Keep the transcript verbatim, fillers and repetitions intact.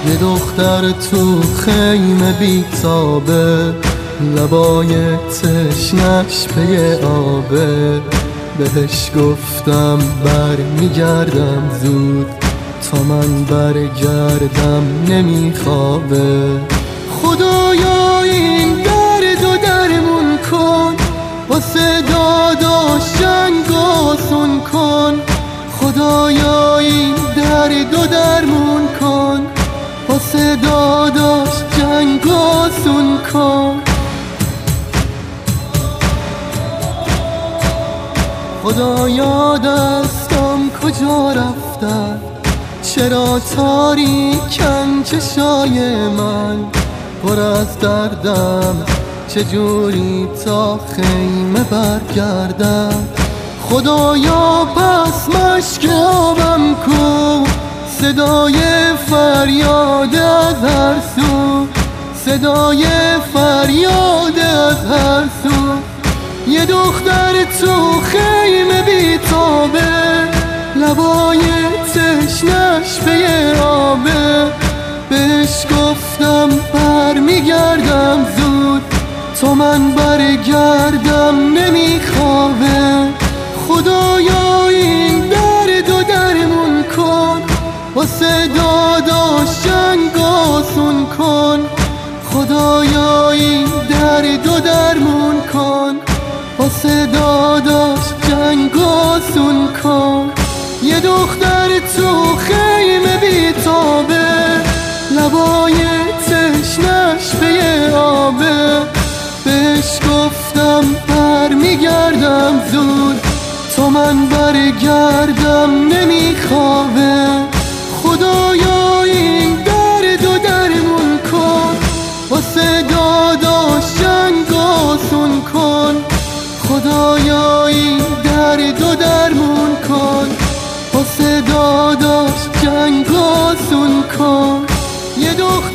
یه دختر تو خیمه بیتابه، لبای تشنش پی آبه. بهش گفتم بر میگردم زود، تا من برگردم نمیخوابه. خدایا این درد و درمون کن، واسه داداش جنگ آسون کن. خدایا این درد و درمون کن، واسه داداش جنگ آسون کن. خدایا دستم کجا رفتن، چرا تاریکن چشای من؟ پر از دردم چجوری تا خیمه برگردم؟ خدایا پس مشک آبم کو، صدای فریاد از هر سو، صدای فریاد از هر سو. یه دختر تو خیمه بیتابه، لبای تشنش پی آبه. بهش گفتم بر میگردم زود، تا من برگردم نمیخوابه. خدایا این درد و درمون کن، واسه داداش جنگ آسون کن. خدایا این درد و درمون کن، واسه داداش جنگ آسون کن. یه دختر تو خیمه بیتابه، لبای تشنش پی آبه. بهش گفتم بر میگردم زود، تا من برگردم نمیخوابه. خدایا این درد و درمون کن، واسه داداش جنگ آسون کن. خدایا این درد و درمون کن، واسه داداش جنگ آسون کن. یه